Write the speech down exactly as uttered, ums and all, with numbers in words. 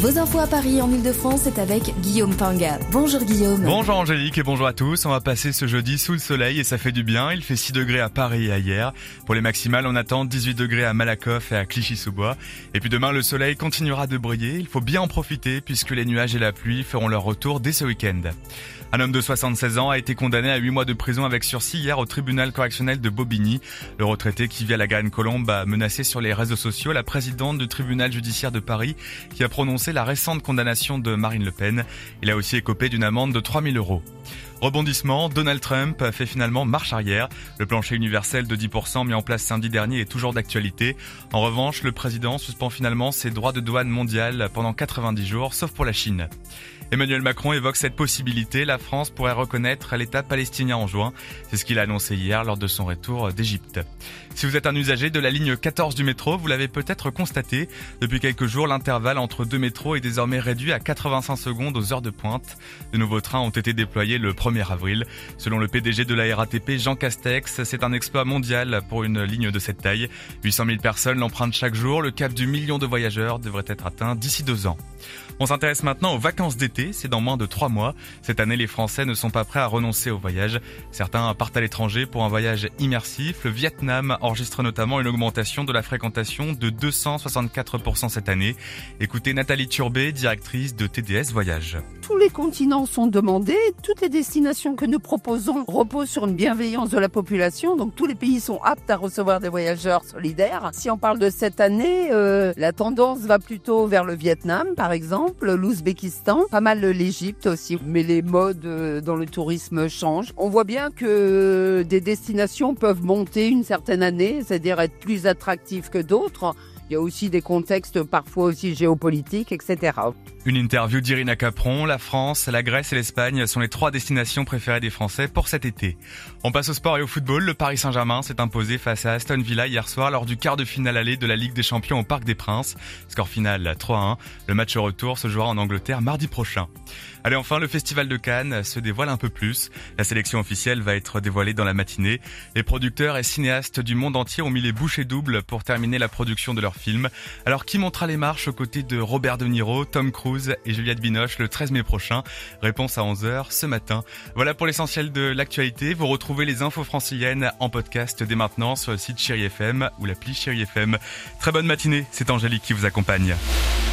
Vos infos à Paris en Ile-de-France, c'est avec Guillaume Panga. Bonjour Guillaume. Bonjour Angélique et bonjour à tous. On va passer ce jeudi sous le soleil et ça fait du bien. Il fait six degrés à Paris et à hier. Pour les maximales, on attend dix-huit degrés à Malakoff et à Clichy-sous-Bois. Et puis demain, le soleil continuera de briller. Il faut bien en profiter puisque les nuages et la pluie feront leur retour dès ce week-end. Un homme de soixante-seize ans a été condamné à huit mois de prison avec sursis hier au tribunal correctionnel de Bobigny. Le retraité qui vit à la Garenne-Colombe a menacé sur les réseaux sociaux la présidente du tribunal judiciaire de Paris qui a prononcé la récente condamnation de Marine Le Pen. Il a aussi écopé d'une amende de trois mille euros. Rebondissement, Donald Trump fait finalement marche arrière. Le plancher universel de dix pour cent mis en place samedi dernier est toujours d'actualité. En revanche, le président suspend finalement ses droits de douane mondiale pendant quatre-vingt-dix jours, sauf pour la Chine. Emmanuel Macron évoque cette possibilité. La France pourrait reconnaître l'État palestinien en juin. C'est ce qu'il a annoncé hier lors de son retour d'Égypte. Si vous êtes un usager de la ligne quatorze du métro, vous l'avez peut-être constaté. Depuis quelques jours, l'intervalle entre deux métros est désormais réduit à quatre-vingt-cinq secondes aux heures de pointe. De nouveaux trains ont été déployés le premier avril. Selon le P D G de la R A T P, Jean Castex, c'est un exploit mondial pour une ligne de cette taille. huit cent mille personnes l'empruntent chaque jour. Le cap du million de voyageurs devrait être atteint d'ici deux ans. On s'intéresse maintenant aux vacances d'été, c'est dans moins de trois mois. Cette année, les Français ne sont pas prêts à renoncer au voyage. Certains partent à l'étranger pour un voyage immersif. Le Vietnam enregistre notamment une augmentation de la fréquentation de deux cent soixante-quatre pour cent cette année. Écoutez Nathalie Turbet, directrice de T D S Voyage. Tous les continents sont demandés, toutes les destinations que nous proposons reposent sur une bienveillance de la population, donc tous les pays sont aptes à recevoir des voyageurs solidaires. Si on parle de cette année, euh, la tendance va plutôt vers le Vietnam par exemple, l'Ouzbékistan, pas mal l'Égypte aussi, mais les modes euh, dans le tourisme changent. On voit bien que des destinations peuvent monter une certaine année, c'est-à-dire être plus attractives que d'autres. Il y a aussi des contextes parfois aussi géopolitiques, et cetera. Une interview d'Irina Capron. La France, la Grèce et l'Espagne sont les trois destinations préférées des Français pour cet été. On passe au sport et au football. Le Paris Saint-Germain s'est imposé face à Aston Villa hier soir lors du quart de finale aller de la Ligue des Champions au Parc des Princes. Score final trois à un. Le match retour se jouera en Angleterre mardi prochain. Allez, enfin, le Festival de Cannes se dévoile un peu plus. La sélection officielle va être dévoilée dans la matinée. Les producteurs et cinéastes du monde entier ont mis les bouchées doubles pour terminer la production de leur film. Alors, qui montera les marches aux côtés de Robert De Niro, Tom Cruise et Juliette Binoche le treize mai prochain? Réponse à onze heures ce matin. Voilà pour l'essentiel de l'actualité. Vous retrouvez les infos franciliennes en podcast dès maintenant sur le site Chéri F M ou l'appli Chéri F M. Très bonne matinée, c'est Angélique qui vous accompagne.